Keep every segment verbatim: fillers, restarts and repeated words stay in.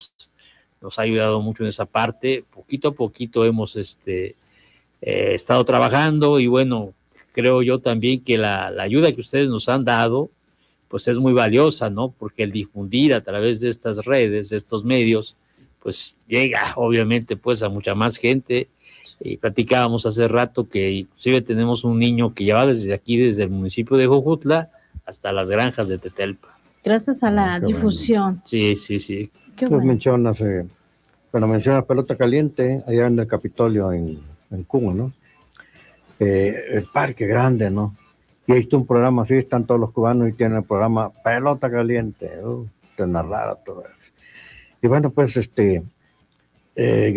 nos ha ayudado mucho en esa parte. Poquito a poquito hemos este, eh, estado trabajando y bueno, creo yo también que la, la ayuda que ustedes nos han dado, pues es muy valiosa, ¿no? Porque el difundir a través de estas redes, de estos medios, pues llega obviamente pues a mucha más gente. Y platicábamos hace rato que inclusive tenemos un niño que ya va desde aquí, desde el municipio de Jojutla, hasta las granjas de Tetelpa. Gracias a la Ah, difusión. Bueno. Sí, sí, sí. Qué Tú bueno. mencionas, eh, cuando mencionas Pelota Caliente, allá en el Capitolio, en, en Cuba, ¿no? Eh, el parque grande, ¿no? Y ahí está un programa así, están todos los cubanos y tienen el programa Pelota Caliente, uh, te narrara todo eso. Y bueno, pues, este... Eh,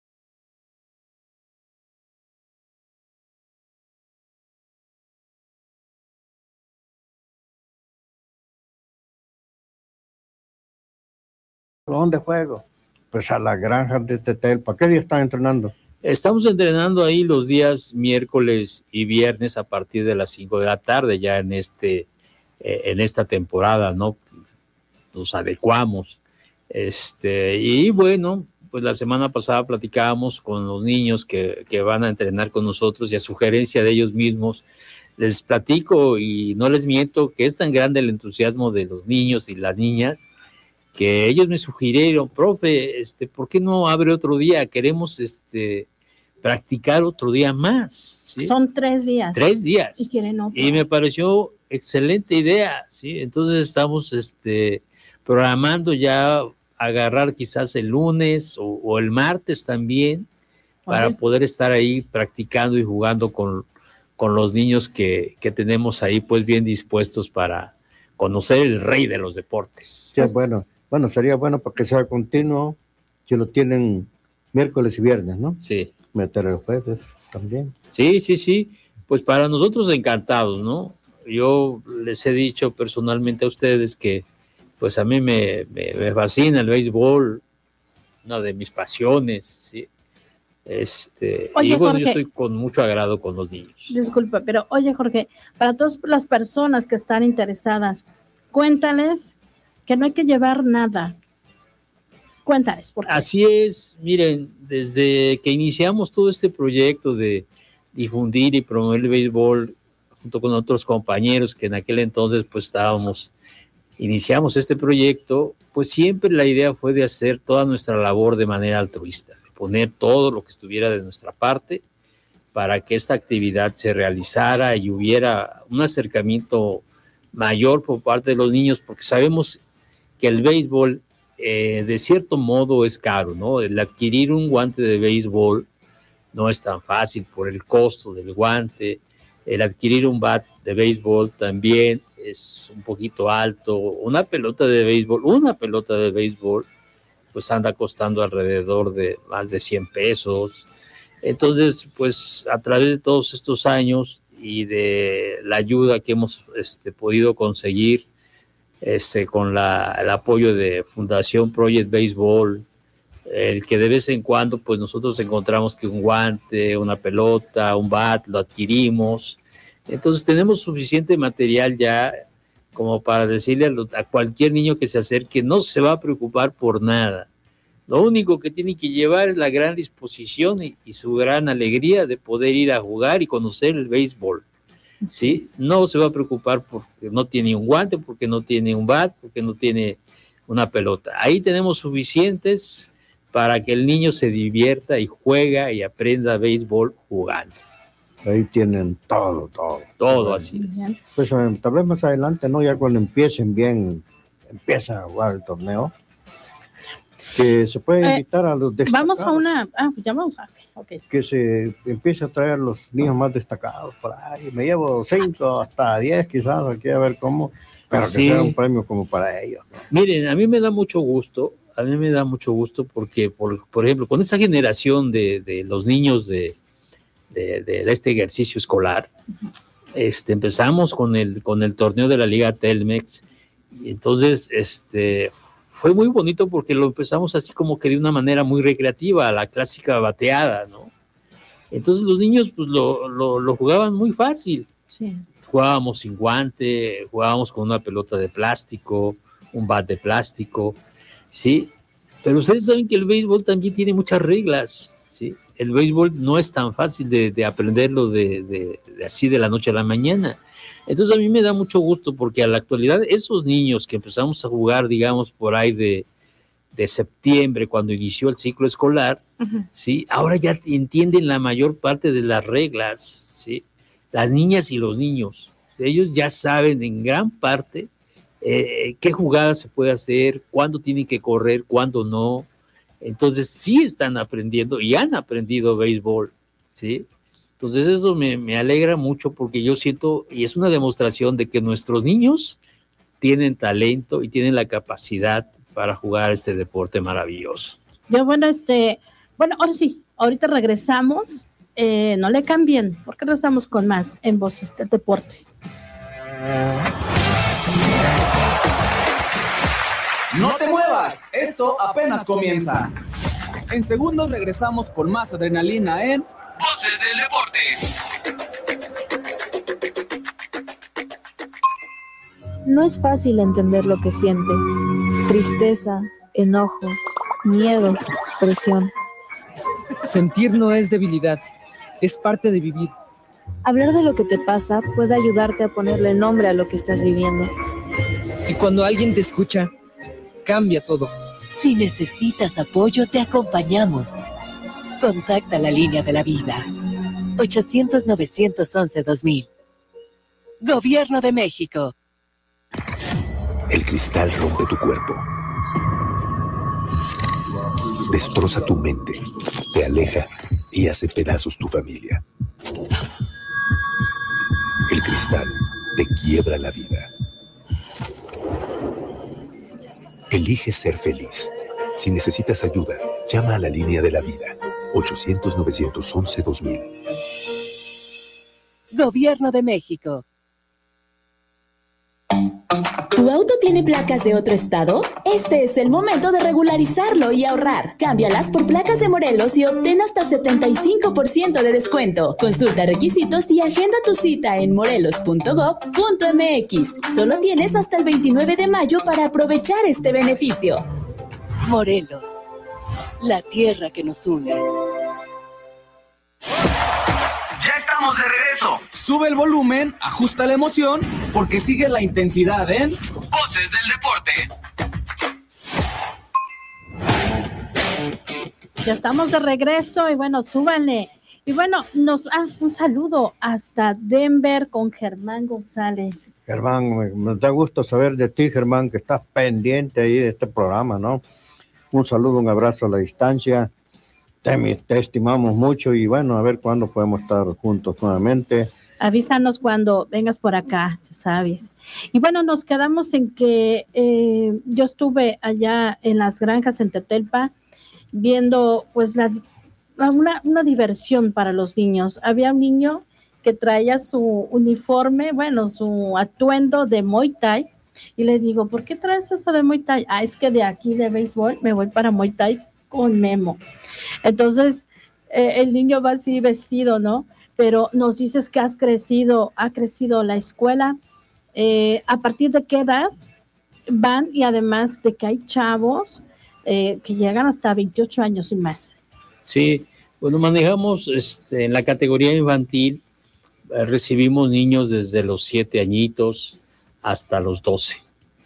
¿dónde juego? Pues a la granja de Tetelpa. ¿Qué día están entrenando? Estamos entrenando ahí los días miércoles y viernes a partir de las cinco de la tarde, ya en, este, eh, en esta temporada, ¿no? Nos adecuamos. Este, y bueno, pues la semana pasada platicábamos con los niños que, que van a entrenar con nosotros y a sugerencia de ellos mismos, les platico y no les miento que es tan grande el entusiasmo de los niños y las niñas que ellos me sugirieron, profe, este, ¿por qué no abre otro día? Queremos este, practicar otro día más. ¿Sí? Son tres días. Tres días. Y quieren otro. Y me pareció excelente idea, ¿sí? Entonces estamos este, programando ya agarrar quizás el lunes o, o el martes también para Oye. poder estar ahí practicando y jugando con, con los niños que, que tenemos ahí pues bien dispuestos para conocer el rey de los deportes. Sí, bueno. Bueno, sería bueno para que sea continuo, si lo tienen miércoles y viernes, ¿no? Sí. Meter el jueves también. Sí, sí, sí. Pues para nosotros encantados, ¿no? Yo les he dicho personalmente a ustedes que pues a mí me, me, me fascina el béisbol, una de mis pasiones, ¿sí? Este, oye, y bueno, Jorge, yo estoy con mucho agrado con los niños. Disculpa, pero oye, Jorge, para todas las personas que están interesadas, cuéntales que no hay que llevar nada. Cuéntales, ¿por qué? Así es, miren, desde que iniciamos todo este proyecto de difundir y promover el béisbol junto con otros compañeros que en aquel entonces pues estábamos, iniciamos este proyecto, pues siempre la idea fue de hacer toda nuestra labor de manera altruista, de poner todo lo que estuviera de nuestra parte para que esta actividad se realizara y hubiera un acercamiento mayor por parte de los niños, porque sabemos que el béisbol eh, de cierto modo es caro, ¿no? El adquirir un guante de béisbol no es tan fácil por el costo del guante, el adquirir un bat de béisbol también es un poquito alto, una pelota de béisbol, una pelota de béisbol pues anda costando alrededor de más de cien pesos, entonces pues a través de todos estos años y de la ayuda que hemos este, podido conseguir Este, con la, el apoyo de Fundación Project Baseball, el que de vez en cuando pues nosotros encontramos que un guante, una pelota, un bat, lo adquirimos, entonces tenemos suficiente material ya como para decirle a, lo, a cualquier niño que se acerque, no se va a preocupar por nada, lo único que tiene que llevar es la gran disposición y, y su gran alegría de poder ir a jugar y conocer el béisbol. ¿Sí? No se va a preocupar porque no tiene un guante, porque no tiene un bat, porque no tiene una pelota. Ahí tenemos suficientes para que el niño se divierta y juega y aprenda béisbol jugando. Ahí tienen todo, todo. Todo así es. Pues eh, tal vez más adelante, ¿no? Ya cuando empiecen bien, empiezan a jugar el torneo, que se puede invitar eh, a los destacados. Vamos a una... Ah, ya vamos a... Okay. Que se empiece a traer los niños más destacados por ahí. Me llevo cinco hasta diez quizás, aquí a ver cómo, pero sí, que sea un premio como para ellos, ¿no? Miren, a mí me da mucho gusto, a mí me da mucho gusto porque, por, por ejemplo, con esa generación de, de los niños de, de, de este ejercicio escolar, uh-huh. este, empezamos con el, con el torneo de la Liga Telmex, y entonces este, fue muy bonito porque lo empezamos así como que de una manera muy recreativa, la clásica bateada, ¿no? Entonces los niños pues lo, lo, lo jugaban muy fácil. Sí. Jugábamos sin guante, jugábamos con una pelota de plástico, un bat de plástico, ¿sí? Pero ustedes saben que el béisbol también tiene muchas reglas, ¿sí? El béisbol no es tan fácil de, de aprenderlo de, de, de así de la noche a la mañana. Entonces a mí me da mucho gusto porque a la actualidad esos niños que empezamos a jugar, digamos, por ahí de, de septiembre, cuando inició el ciclo escolar, uh-huh. ¿sí? Ahora ya entienden la mayor parte de las reglas, ¿sí? Las niñas y los niños, ¿sí? Ellos ya saben en gran parte eh, qué jugadas se puede hacer, cuándo tienen que correr, cuándo no. Entonces sí están aprendiendo y han aprendido béisbol, ¿sí? Entonces eso me, me alegra mucho porque yo siento, y es una demostración de que nuestros niños tienen talento y tienen la capacidad para jugar este deporte maravilloso. Yo, bueno, este, bueno, ahora sí, ahorita regresamos, eh, no le cambien, porque regresamos con más en Voces del Deporte. No te muevas, esto apenas comienza. En segundos regresamos con más adrenalina en Voces del Deporte. No es fácil entender lo que sientes. Tristeza, enojo, miedo, presión. Sentir no es debilidad, es parte de vivir. Hablar de lo que te pasa puede ayudarte a ponerle nombre a lo que estás viviendo. Y cuando alguien te escucha, cambia todo. Si necesitas apoyo, te acompañamos. Contacta la línea de la vida. ochocientos, novecientos once, dos mil. Gobierno de México. El cristal rompe tu cuerpo. Destroza tu mente. Te aleja y hace pedazos tu familia. El cristal te quiebra la vida. Elige ser feliz. Si necesitas ayuda, llama a la línea de la vida. ochocientos, novecientos once, dos mil. Gobierno de México. ¿Tu auto tiene placas de otro estado? Este es el momento de regularizarlo y ahorrar. Cámbialas por placas de Morelos y obtén hasta setenta y cinco por ciento de descuento. Consulta requisitos y agenda tu cita en morelos punto gob punto eme equis. Solo tienes hasta el veintinueve de mayo para aprovechar este beneficio. Morelos, la tierra que nos une. Ya estamos de regreso. Sube el volumen, ajusta la emoción, porque sigue la intensidad en Voces del Deporte. Ya estamos de regreso y bueno, súbanle. Y bueno, nos ah, un saludo hasta Denver con Germán González. Germán, me, me da gusto saber de ti, Germán, que estás pendiente ahí de este programa, ¿no? Un saludo, un abrazo a la distancia. Te, te estimamos mucho y bueno, a ver cuándo podemos estar juntos nuevamente. Avísanos cuando vengas por acá, ya sabes. Y bueno, nos quedamos en que eh, yo estuve allá en las granjas en Tetelpa viendo pues la, una, una diversión para los niños. Había un niño que traía su uniforme, bueno, su atuendo de Muay Thai y le digo, ¿por qué traes eso de Muay Thai? Ah, es que de aquí de béisbol me voy para Muay Thai con Memo. Entonces, eh, el niño va así vestido, ¿no? Pero nos dices que has crecido, ha crecido la escuela. Eh, ¿A partir de qué edad van? Y además de que hay chavos eh, que llegan hasta veintiocho años y más. Sí, bueno, manejamos este, en la categoría infantil, eh, recibimos niños desde los siete añitos hasta los doce.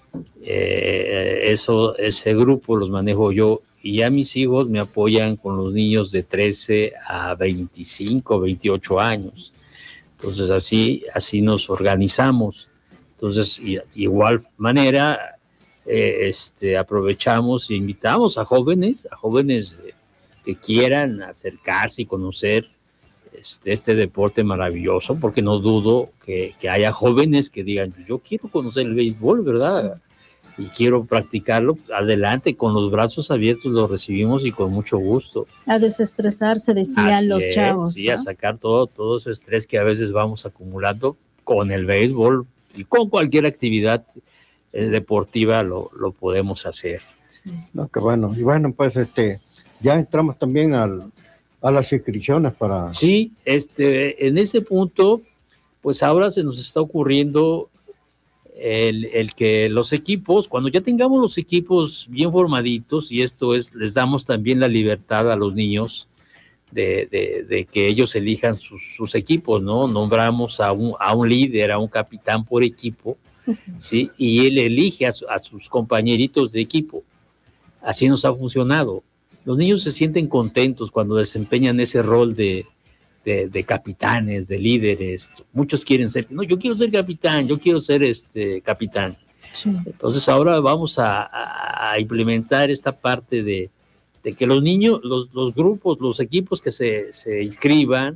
Eh, eso, ese grupo los manejo yo. Y ya mis hijos me apoyan con los niños de trece a veinticinco, veintiocho años. Entonces así, así nos organizamos. Entonces, y, igual manera, eh, este, aprovechamos e invitamos a jóvenes, a jóvenes eh, que quieran acercarse y conocer este, este deporte maravilloso, porque no dudo que, que haya jóvenes que digan, yo quiero conocer el béisbol, ¿verdad? Sí. Y quiero practicarlo, adelante, con los brazos abiertos lo recibimos y con mucho gusto. A desestresarse, decían Así los es, chavos. Sí, ¿no? A sacar todo, todo ese estrés que a veces vamos acumulando con el béisbol y con cualquier actividad eh, deportiva lo, lo podemos hacer. Sí. No, qué bueno. Y bueno, pues este, ya entramos también al, a las inscripciones para... Sí, este, en ese punto, pues ahora se nos está ocurriendo el, el que los equipos, cuando ya tengamos los equipos bien formaditos, y esto es, les damos también la libertad a los niños de, de, de que ellos elijan sus, sus equipos, ¿no? Nombramos a un, a un líder, a un capitán por equipo, uh-huh. ¿sí? Y él elige a, su, a sus compañeritos de equipo. Así nos ha funcionado. Los niños se sienten contentos cuando desempeñan ese rol de, de, de capitanes, de líderes. Muchos quieren ser, no, yo quiero ser capitán, yo quiero ser este capitán. Sí. Entonces ahora vamos a, a implementar esta parte de, de que los niños, los, los grupos, los equipos que se, se inscriban,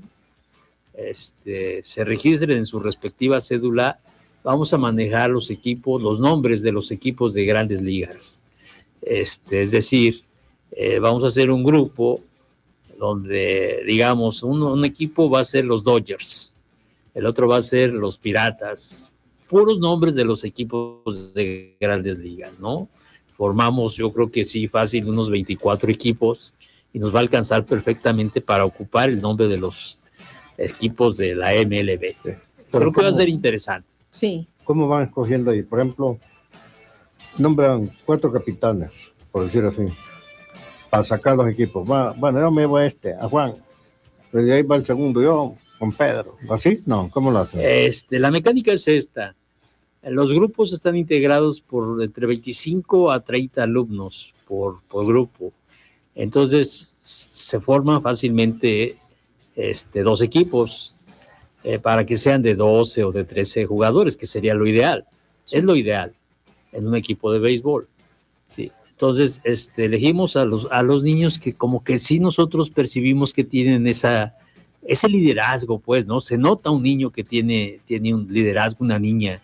este, se registren en su respectiva cédula, vamos a manejar los equipos, los nombres de los equipos de grandes ligas. Este, es decir, eh, vamos a hacer un grupo donde, digamos, un, un equipo va a ser los Dodgers, el otro va a ser los Piratas, puros nombres de los equipos de grandes ligas, ¿no? Formamos, yo creo que sí, fácil, unos veinticuatro equipos y nos va a alcanzar perfectamente para ocupar el nombre de los equipos de la M L B. Sí. Creo que va a ser interesante. Sí. ¿Cómo van escogiendo ahí? Por ejemplo, nombran cuatro capitanes, por decir así, para sacar los equipos. Va, bueno, yo me voy a este, a Juan, pero de ahí va el segundo, yo con Pedro. ¿Así? No, ¿cómo lo hacen? Este, la mecánica es esta. Los grupos están integrados por entre veinticinco a treinta alumnos por, por grupo. Entonces, se forman fácilmente este, dos equipos eh, para que sean de doce o de trece jugadores, que sería lo ideal. Sí. Es lo ideal en un equipo de béisbol. Sí. Entonces, este, elegimos a los, a los niños que como que sí nosotros percibimos que tienen esa, ese liderazgo, pues, ¿no? Se nota un niño que tiene, tiene un liderazgo, una niña.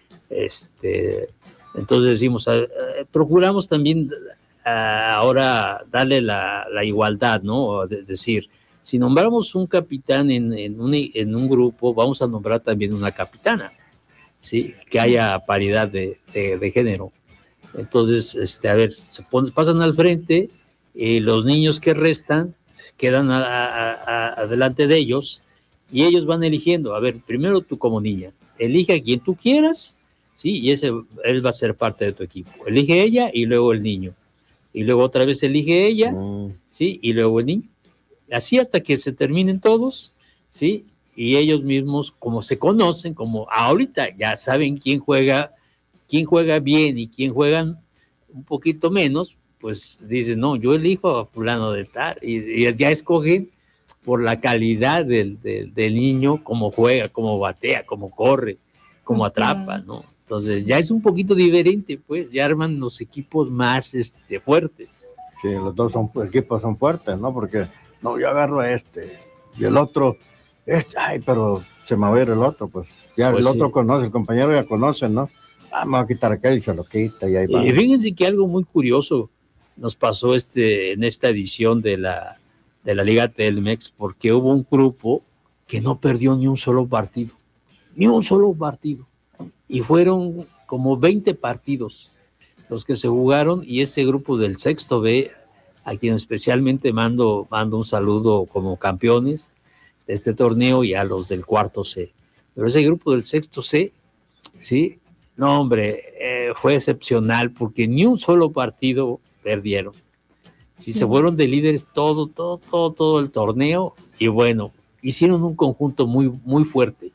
Este, entonces decimos, uh, uh, procuramos también uh, ahora darle la, la igualdad, ¿no? Es decir, si nombramos un capitán en, en, un, en un grupo, vamos a nombrar también una capitana, ¿sí? Que haya paridad de, de, de género. Entonces, este, a ver, se ponen, pasan al frente y los niños que restan quedan a, a, a, adelante de ellos y ellos van eligiendo, a ver, primero tú como niña, elige a quien tú quieras. Sí, y ese, él va a ser parte de tu equipo. Elige ella y luego el niño. Y luego otra vez elige ella, mm. sí, y luego el niño. Así hasta que se terminen todos, sí, y ellos mismos, como se conocen, como ahorita ya saben quién juega, quién juega bien y quién juegan un poquito menos, pues dicen, no, yo elijo a fulano de tal, y, y ya escogen por la calidad del, del, del niño, cómo juega, cómo batea, cómo corre, cómo atrapa, ¿no? Entonces ya es un poquito diferente, pues, ya arman los equipos más este, fuertes. Sí, los dos son, equipos son fuertes, ¿no? Porque, no, yo agarro a este, y el otro, este, ay, pero se me va a ir el otro, pues, ya pues el otro sí. Conoce, el compañero ya conoce, ¿no? Ah, me va a quitar aquel y se lo quita, y ahí va. Y fíjense que algo muy curioso nos pasó este, en esta edición de la, de la Liga Telmex, porque hubo un grupo que no perdió ni un solo partido, ni un solo partido. Y fueron como veinte partidos los que se jugaron, y ese grupo del sexto B, a quien especialmente mando, mando un saludo como campeones de este torneo, y a los del cuarto C. Pero ese grupo del sexto C, sí, no hombre, eh, fue excepcional porque ni un solo partido perdieron. Sí, se fueron de líderes todo, todo, todo, todo el torneo, y bueno, hicieron un conjunto muy, muy fuerte,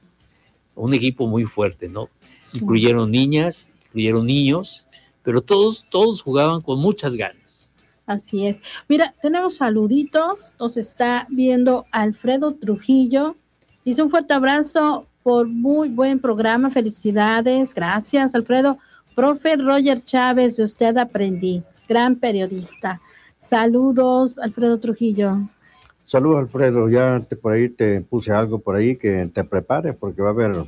un equipo muy fuerte, ¿no? Sí. Incluyeron niñas, incluyeron niños, pero todos, todos jugaban con muchas ganas. Así es. Mira, tenemos saluditos, nos está viendo Alfredo Trujillo, dice un fuerte abrazo por muy buen programa, felicidades, gracias Alfredo. Profe Roger Chávez, de usted aprendí, gran periodista. Saludos, Alfredo Trujillo. Saludos, Alfredo, ya te, por ahí te puse algo por ahí que te prepares porque va a haber...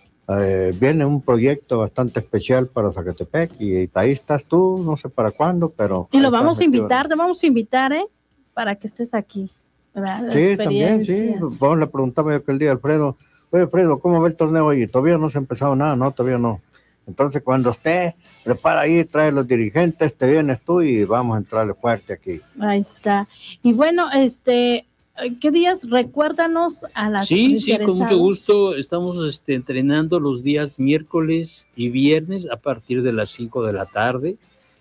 Eh, viene un proyecto bastante especial para Zacatepec y, y ahí estás tú, no sé para cuándo, pero... Y lo vamos a invitar, te vamos a invitar, ¿eh? Para que estés aquí, ¿verdad? Sí, también, sí. Vamos, le preguntaba yo aquel día a Alfredo, oye, Alfredo, ¿cómo va el torneo hoy? Todavía no se ha empezado nada, no, todavía no. Entonces, cuando esté, prepara ahí, trae los dirigentes, te vienes tú y vamos a entrarle fuerte aquí. Ahí está. Y bueno, este... ¿qué días? Recuérdanos a las Sí, sí, con mucho gusto. Estamos este, entrenando los días miércoles y viernes a partir de las cinco de la tarde.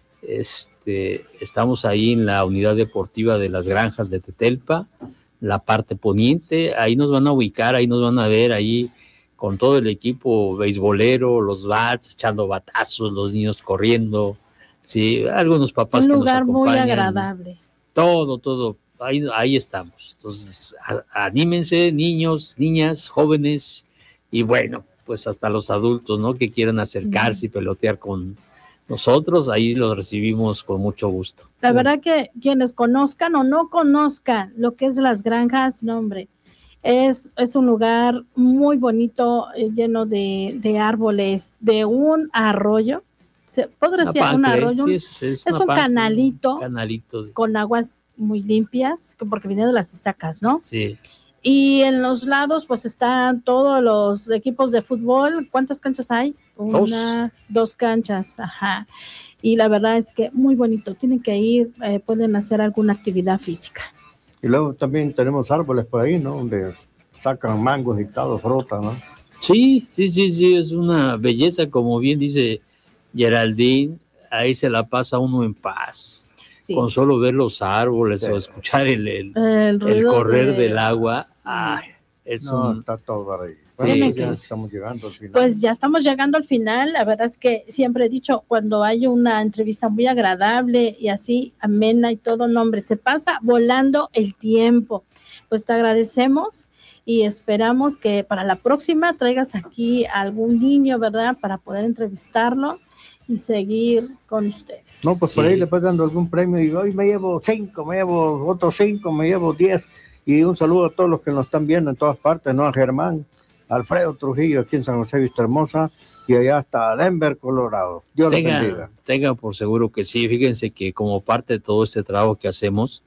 Este, estamos ahí en la unidad deportiva de las Granjas de Tetelpa, la parte poniente. Ahí nos van a ubicar, ahí nos van a ver, ahí con todo el equipo beisbolero, los bats, echando batazos, los niños corriendo. Sí, algunos papás Un que lugar nos muy acompañan. agradable. Todo, todo. Ahí, ahí estamos. Entonces, a, anímense, niños, niñas, jóvenes, y bueno, pues hasta los adultos, ¿no? Que quieran acercarse y pelotear con nosotros, ahí los recibimos con mucho gusto. La verdad que quienes conozcan o no conozcan lo que es Las Granjas, no hombre, es, es un lugar muy bonito, eh, lleno de, de árboles, de un arroyo. Se, podría Una ser un pancle, arroyo, sí, es, es es una un pancle, canalito, un canalito de- con aguas muy limpias, porque viene de las estacas, ¿no? Sí. Y en los lados, pues están todos los equipos de fútbol. ¿Cuántas canchas hay? Una, dos, dos canchas, ajá. Y la verdad es que muy bonito. Tienen que ir, eh, pueden hacer alguna actividad física. Y luego también tenemos árboles por ahí, ¿no? Donde sacan mangos y todo, fruta, ¿no? Sí, sí, sí, sí, es una belleza, como bien dice Geraldine, ahí se la pasa uno en paz. Sí. Con solo ver los árboles sí. o escuchar el, el, el, el correr de... del agua, sí. ay, es no, un... está todo ahí. Bueno, sí, ya estamos llegando al final. Pues ya estamos llegando al final. La verdad es que siempre he dicho, cuando hay una entrevista muy agradable y así, amena y todo, no, hombre, se pasa volando el tiempo. Pues te agradecemos y esperamos que para la próxima traigas aquí a algún niño, ¿verdad? Para poder entrevistarlo y seguir con ustedes. No, pues sí. Por ahí le puedes dando algún premio y hoy me llevo cinco, me llevo otros cinco, me llevo diez. Y un saludo a todos los que nos están viendo en todas partes, ¿no? A Germán, Alfredo Trujillo, aquí en San José Vista Hermosa, y allá hasta Denver, Colorado. Dios los bendiga. Tengan por seguro que sí. Fíjense que como parte de todo este trabajo que hacemos,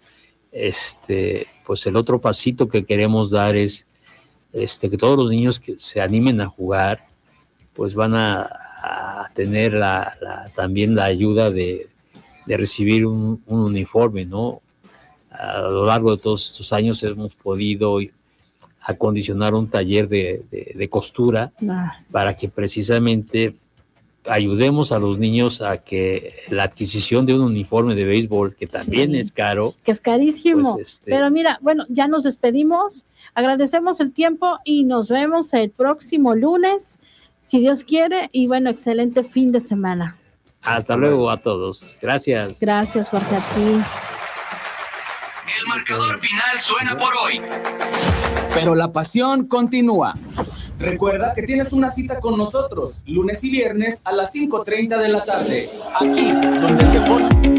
este, pues el otro pasito que queremos dar es este, que todos los niños que se animen a jugar, pues van a, a tener la, la, también la ayuda de, de recibir un, un uniforme, ¿no? A lo largo de todos estos años hemos podido acondicionar un taller de, de, de costura ah. para que precisamente ayudemos a los niños a que la adquisición de un uniforme de béisbol, que también sí. es caro. Que es carísimo. Pues este... Pero mira, bueno, ya nos despedimos, agradecemos el tiempo y nos vemos el próximo lunes, si Dios quiere, y bueno, excelente fin de semana. Hasta luego a todos. Gracias. Gracias, Jorge, a ti. El marcador final suena por hoy, pero la pasión continúa. Recuerda que tienes una cita con nosotros, lunes y viernes a las cinco treinta de la tarde, aquí donde el deporte...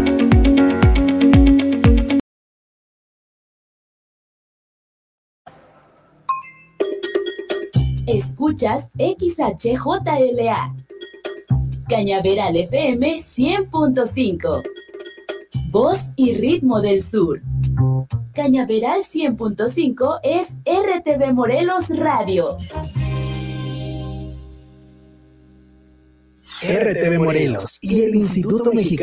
Escuchas X H J L A, Cañaveral F M cien punto cinco. Voz y ritmo del sur. Cañaveral cien punto cinco es R T V Morelos Radio. R T V Morelos y el Instituto Mexicano